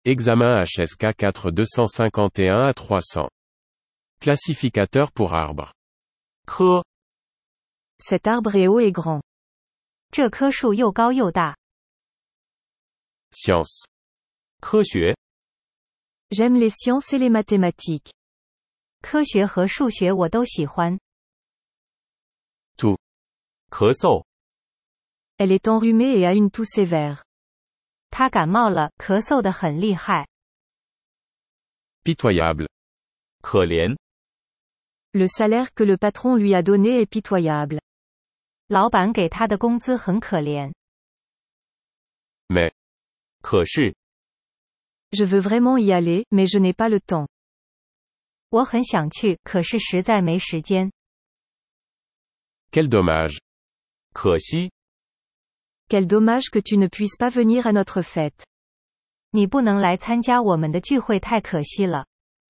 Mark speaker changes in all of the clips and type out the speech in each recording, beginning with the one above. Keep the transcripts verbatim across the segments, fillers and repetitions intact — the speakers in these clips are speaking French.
Speaker 1: Examen H S K quatre deux cent cinquante et un à trois cents. Classificateur pour arbres.
Speaker 2: 科
Speaker 3: Cet arbre est haut et grand.
Speaker 4: 这棵树又高又大。
Speaker 1: Science.
Speaker 2: 科学
Speaker 3: J'aime les sciences et les mathématiques.
Speaker 4: 科学和数学我都喜欢。
Speaker 1: Tout.
Speaker 2: 咳嗽
Speaker 3: Elle est enrhumée et a une toux sévère.
Speaker 4: 他感冒了，咳嗽得很厉害。
Speaker 1: Pitoyable.
Speaker 2: 可怜
Speaker 3: Le salaire que le patron lui a donné est pitoyable.
Speaker 4: 老板给他的工资很可怜。
Speaker 1: Mais.
Speaker 2: 可是
Speaker 3: Je veux vraiment y aller, mais je n'ai pas le temps.
Speaker 4: 我很想去，可是实在没时间。
Speaker 1: Quel dommage.
Speaker 2: 可惜
Speaker 3: Quel dommage que tu ne puisses pas venir à notre fête.
Speaker 4: 你不能来参加我们的聚会，太可惜了。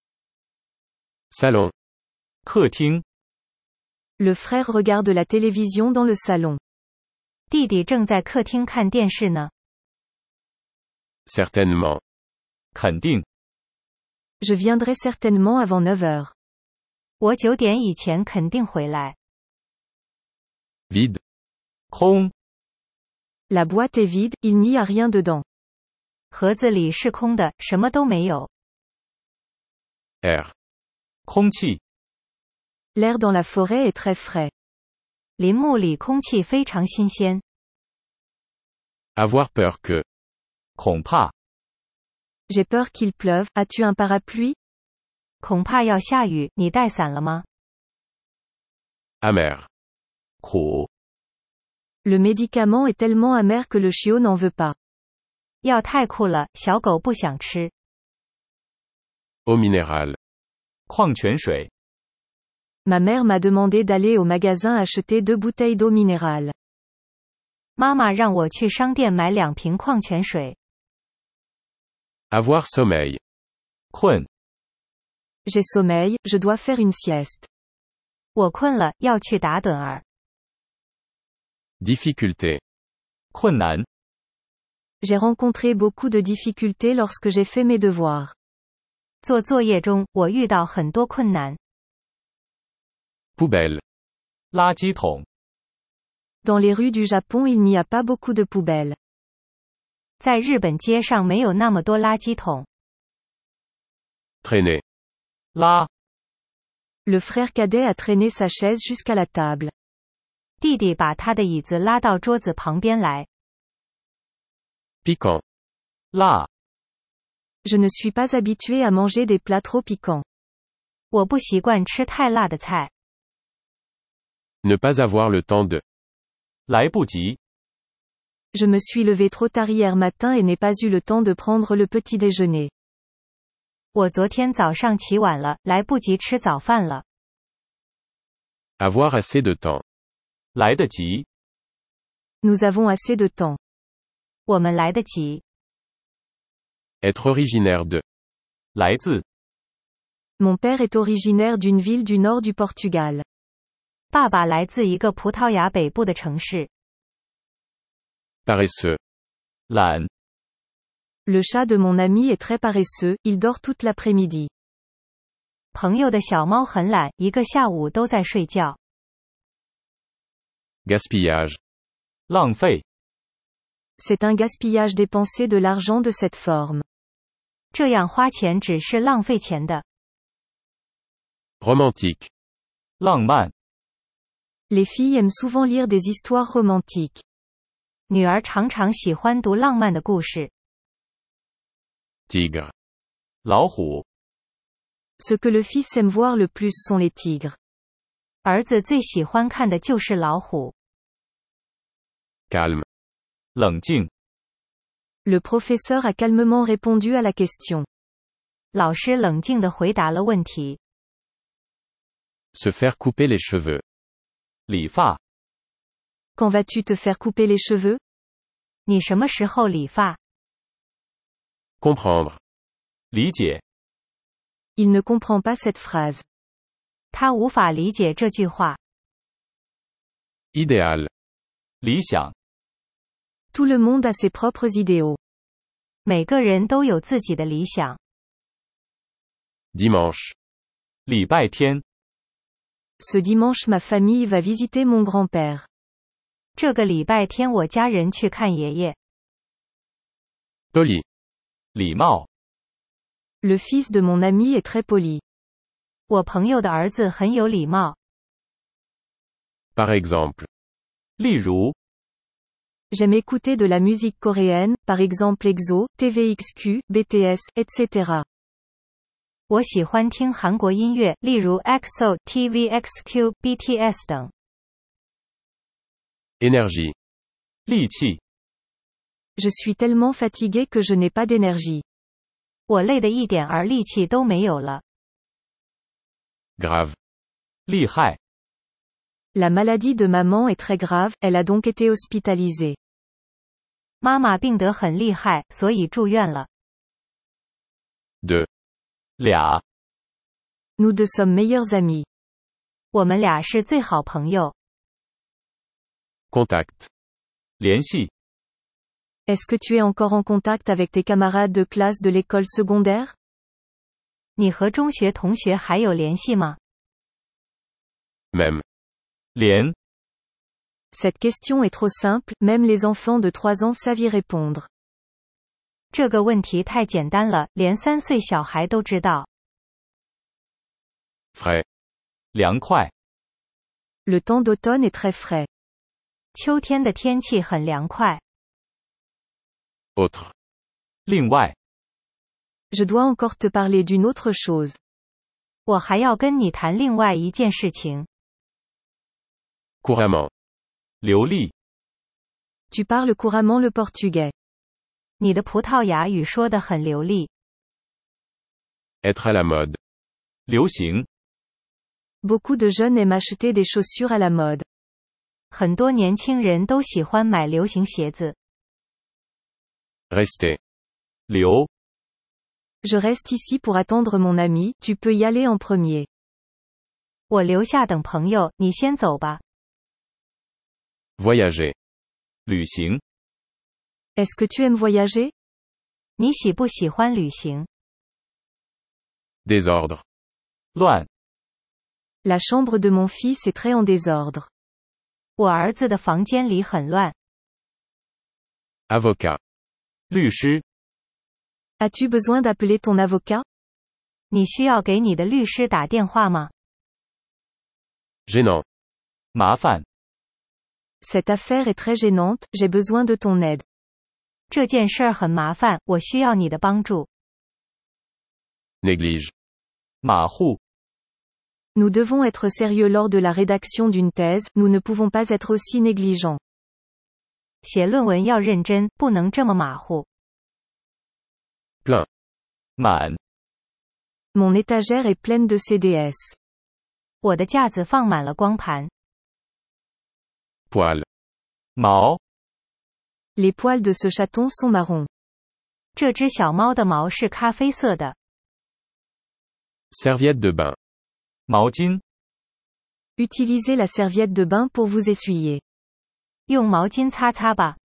Speaker 1: Salon.
Speaker 2: 客厅
Speaker 3: Le frère regarde la télévision dans le salon.
Speaker 4: 弟弟正在客厅看电视呢。
Speaker 1: Certainement.
Speaker 2: 肯定
Speaker 3: Je viendrai certainement avant neuf heures.
Speaker 4: 我九点以前肯定回来。
Speaker 1: Vide.
Speaker 2: 空
Speaker 3: La boîte est vide, il n'y a rien dedans.
Speaker 4: 盒子里是空的，什么都没有。
Speaker 1: Air.
Speaker 2: 空气
Speaker 3: L'air dans la forêt est très frais.
Speaker 4: 林木里空气非常新鲜。
Speaker 1: Avoir peur que.
Speaker 2: 恐怕
Speaker 3: J'ai peur qu'il pleuve, as-tu un parapluie?
Speaker 4: 恐怕要下雨，你带伞了吗？
Speaker 1: Amer.
Speaker 2: 苦
Speaker 3: Le médicament est tellement amer que le chiot n'en veut pas.
Speaker 4: 药太苦了，小狗不想吃。
Speaker 1: Eau minérale.
Speaker 2: 矿泉水
Speaker 3: Ma mère m'a demandé d'aller au magasin acheter deux bouteilles d'eau minérale.
Speaker 4: 妈妈让我去商店买两瓶矿泉水。
Speaker 1: Avoir sommeil.
Speaker 2: 困
Speaker 3: J'ai sommeil, je dois faire une sieste.
Speaker 4: 我困了，要去打盹儿。
Speaker 1: Difficulté.
Speaker 2: 困难
Speaker 3: J'ai rencontré beaucoup de difficultés lorsque j'ai fait mes devoirs.
Speaker 4: 做作业中，我遇到很多困难。
Speaker 1: Poubelle.
Speaker 2: 垃圾桶
Speaker 3: Dans les rues du Japon, il n'y a pas beaucoup de poubelles.
Speaker 4: 在日本街上没有那么多垃圾桶。
Speaker 1: Traîner.
Speaker 2: 拉
Speaker 3: Le frère cadet a traîné sa chaise jusqu'à la table.
Speaker 4: 弟弟把他的椅子拉到桌子旁边来。
Speaker 1: Piquant.
Speaker 2: 辣
Speaker 3: Je ne suis pas habitué à manger des plats trop piquants.
Speaker 4: 我不习惯吃太辣的菜。
Speaker 1: Ne pas avoir le temps de.
Speaker 2: 来不及
Speaker 3: Je me suis levé trop tard hier matin et n'ai pas eu le temps de prendre le petit déjeuner.
Speaker 4: 我昨天早上起晚了，来不及吃早饭了。
Speaker 1: Avoir assez de temps.
Speaker 2: 来得及
Speaker 3: Nous avons assez de temps.
Speaker 4: 我们来得及。
Speaker 1: Être originaire de.
Speaker 2: 来自
Speaker 3: Mon père est originaire d'une ville du nord du Portugal.
Speaker 4: 爸爸来自一个葡萄牙北部的城市。
Speaker 1: Paresseux.
Speaker 2: 懒
Speaker 3: Le chat de mon ami est très paresseux, il dort toute l'après-midi.
Speaker 4: 朋友的小猫很懒，一个下午都在睡觉。
Speaker 1: Gaspillage.
Speaker 2: 浪费
Speaker 3: C'est un gaspillage dépensé de l'argent de cette forme.
Speaker 4: 这样花钱只是浪费钱的。
Speaker 1: Romantique.
Speaker 2: 浪漫
Speaker 3: Les filles aiment souvent lire des histoires romantiques.
Speaker 4: 女儿常常喜欢读浪漫的故事。
Speaker 1: Tigre.
Speaker 2: 老虎
Speaker 3: Ce que le fils aime voir le plus sont les tigres.
Speaker 4: 儿子最喜欢看的就是老虎。
Speaker 1: Calme.
Speaker 2: 冷静
Speaker 3: Le professeur a calmement répondu à la question.
Speaker 4: 老师冷静地回答了问题。
Speaker 1: Se faire couper les cheveux.
Speaker 2: 理发
Speaker 3: Quand vas-tu te faire couper les cheveux?
Speaker 4: 你什么时候理发？
Speaker 1: Comprendre.
Speaker 2: 理解
Speaker 3: Il ne comprend pas cette phrase.
Speaker 4: 他无法理解这句话。
Speaker 1: Idéal.
Speaker 2: 理想
Speaker 3: Tout le monde a ses propres idéaux.
Speaker 4: 每个人都有自己的理想。
Speaker 1: Dimanche.
Speaker 2: 礼拜天。
Speaker 3: Ce dimanche ma famille va visiter mon grand-père.
Speaker 4: 这个礼拜天我家人去看爷爷。
Speaker 1: Poli.
Speaker 2: 礼貌。
Speaker 3: Le fils de mon ami est très poli.
Speaker 4: 我朋友的儿子很有礼貌。
Speaker 1: Par exemple.
Speaker 2: 例如。
Speaker 3: J'aime écouter de la musique coréenne, par exemple EXO, T V X Q, B T S, et cetera.
Speaker 4: 我喜欢听韩国音乐，例如 E X O, T V X Q, B T S 等。
Speaker 1: Énergie.
Speaker 2: 力气。
Speaker 3: Je suis tellement fatigué que je n'ai pas d'énergie.
Speaker 4: 我累得一点儿力气都没有了。
Speaker 1: Grave.
Speaker 2: 厉害。
Speaker 3: La maladie de maman est très grave, elle a donc été hospitalisée.
Speaker 4: 妈妈病得很厉害，所以住院了。
Speaker 1: Deux.
Speaker 2: 俩。
Speaker 3: Nous deux sommes meilleurs amis.
Speaker 4: 我们俩是最好朋友。
Speaker 1: Contact.
Speaker 2: 联系。
Speaker 3: Est-ce que tu es encore en contact avec tes camarades de classe de l'école secondaire?
Speaker 4: 你和中学同学还有联系吗？
Speaker 1: Même.
Speaker 2: 连。
Speaker 3: Cette question est trop simple, même les enfants de trois ans savent y répondre.
Speaker 4: 这个问题太简单了，连三岁小孩都知道。
Speaker 1: Frais.
Speaker 2: 凉快。
Speaker 3: Le temps d'automne est très frais.
Speaker 4: 秋天的天气很凉快。
Speaker 1: Autre.
Speaker 2: 另外。
Speaker 3: Je dois encore te parler d'une autre chose.
Speaker 4: 我还要跟你谈另外一件事情。
Speaker 1: Couramment.
Speaker 2: 流利。
Speaker 3: Tu parles couramment le portugais.
Speaker 4: 你的葡萄牙语说得很流利。
Speaker 1: Être à la mode.
Speaker 2: 流行。
Speaker 3: Beaucoup de jeunes aiment acheter des chaussures à la mode.
Speaker 4: 很多年轻人都喜欢买流行鞋子。
Speaker 1: Rester.
Speaker 2: 留。
Speaker 3: Je reste ici pour attendre mon ami, tu peux y aller en premier.
Speaker 4: 我留下等朋友，你先走吧。
Speaker 1: Voyager.
Speaker 2: 旅行。
Speaker 3: Est-ce que tu aimes voyager?
Speaker 4: 你喜不喜欢旅行？
Speaker 1: Désordre.
Speaker 2: 乱。
Speaker 3: La chambre de mon fils est très en désordre.
Speaker 4: 我儿子的房间里很乱。
Speaker 1: Avocat.
Speaker 2: 律师。
Speaker 3: As-tu besoin d'appeler ton avocat?
Speaker 4: 你需要给你的律师打电话吗？
Speaker 1: Gênant.
Speaker 2: 麻烦。
Speaker 3: Cette affaire est très gênante, j'ai besoin de ton aide.
Speaker 4: 这件事儿很麻烦，我需要你的帮助。
Speaker 1: Néglige.
Speaker 2: 马虎。
Speaker 3: Nous devons être sérieux lors de la rédaction d'une thèse, nous ne pouvons pas être aussi négligents.
Speaker 4: 写论文要认真，不能这么马虎。
Speaker 1: Plein.
Speaker 2: 满。
Speaker 3: Mon étagère est pleine de C D S.
Speaker 4: 我的架子放满了光盘。
Speaker 1: Poil.
Speaker 2: 毛。
Speaker 3: Les poils de ce chaton sont marrons.
Speaker 4: 这只小猫的毛是咖啡色的。
Speaker 1: Serviette de bain.
Speaker 2: 毛巾。
Speaker 3: Utilisez la serviette de bain pour vous essuyer.
Speaker 4: 用毛巾擦擦吧。